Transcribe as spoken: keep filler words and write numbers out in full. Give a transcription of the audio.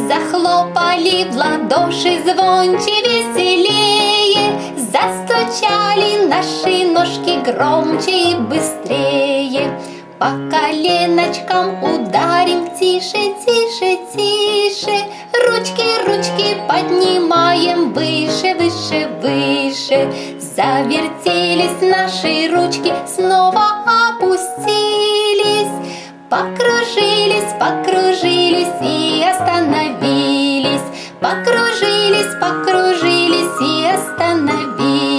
Захлопали в ладоши звонче, веселее, застучали наши ножки громче и быстрее. По коленочкам ударим тише, тише, тише. Ручки, ручки поднимаем выше, выше, выше. Завертелись наши ручки, снова опустились. Покружились, покружились и остановились. Покружились, покружились и остановились.